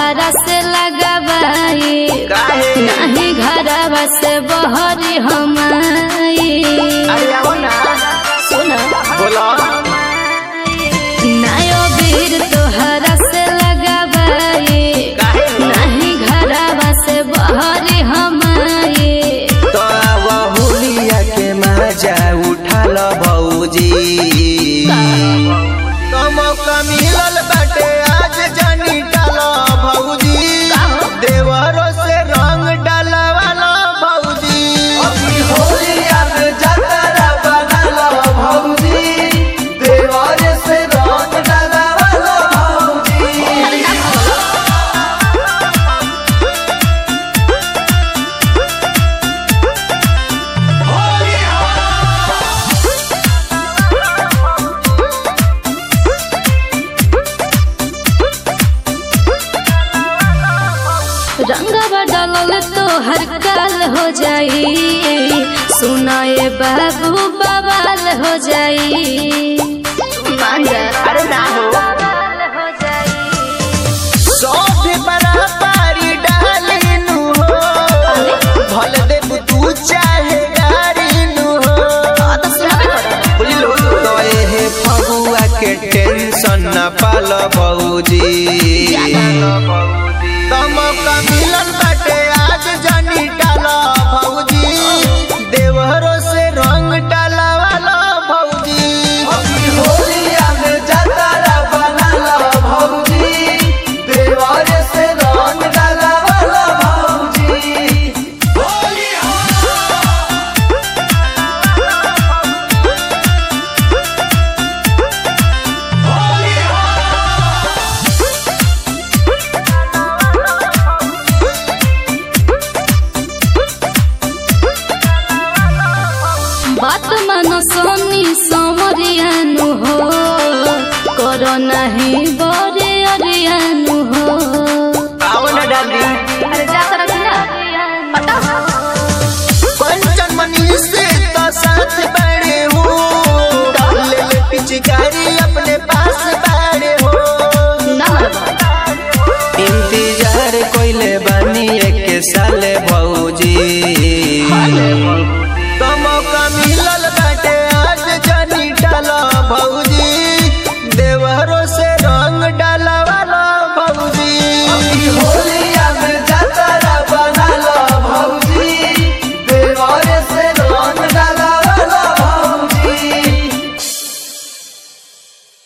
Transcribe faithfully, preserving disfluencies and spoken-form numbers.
तोहरा से लगवाई नहीं घरवा से बहरी हमारी। सुना नयो बीर तोहरा से लगवाई नहीं घरवा से बहरी हमारी। तो बहुलिया के मजा उठल भौजी तो मौका मिलल बाटे आज जानी डालो भौजी देवरो से रंग डालवालो भौजी होलिया में जातरा बनालो भौजी देवर से रंग डालवालो भौजी। रंगवा डालल तो हर काल हो जाई सुनाए बाबू बवाल हो जाई। अरे ना हो सब बड़ा पारी डालिनु हो भल देव तू चाहे गारिनु हो बुझलो तो हे फगुआ के टेंशन न पाल भौजी मौका मिलन बाटे आज जानी डाला भौजी देवरो से रंग डाला वाला भौजी होलिया में जातरा बनाला भौजी देवर से रंग डाला वाला भौजी। बात मानो सोनी सोमरियानु हो करो नहीं बरे अरियानु हो। पावन डाली अरे जा कर ना पता पंचन मनी से तो साथ बड़े हो ले ले पिचकारी अपने पास बड़े हो ना इंतजार कोइले बनी एक साल